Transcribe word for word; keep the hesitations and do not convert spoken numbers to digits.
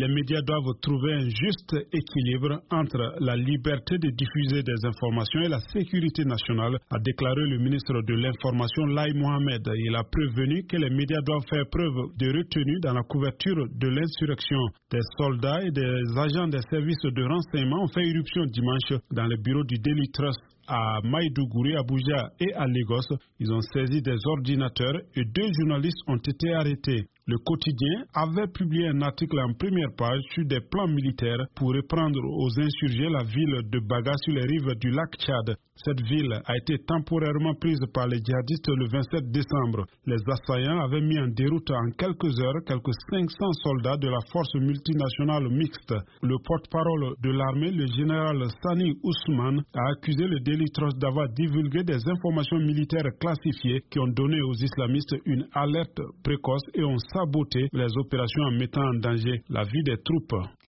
Les médias doivent trouver un juste équilibre entre la liberté de diffuser des informations et la sécurité nationale, a déclaré le ministre de l'Information Lai Mohamed. Il a prévenu que les médias doivent faire preuve de retenue dans la couverture de l'insurrection. Des soldats et des agents des services de renseignement ont fait irruption dimanche dans le bureau du Daily Trust à Maïdougouri, Abuja et à Lagos. Ils ont saisi des ordinateurs et deux journalistes ont été arrêtés. Le quotidien avait publié un article en première page sur des plans militaires pour reprendre aux insurgés la ville de Baga sur les rives du lac Tchad. Cette ville a été temporairement prise par les djihadistes le vingt-sept décembre. Les assaillants avaient mis en déroute en quelques heures quelques cinq cents soldats de la force multinationale mixte. Le porte-parole de l'armée, le général Sani Ousmane, a accusé le Daily Trust d'avoir divulgué des informations militaires classifiées qui ont donné aux islamistes une alerte précoce et ont saboté les opérations en mettant en danger la vie des troupes.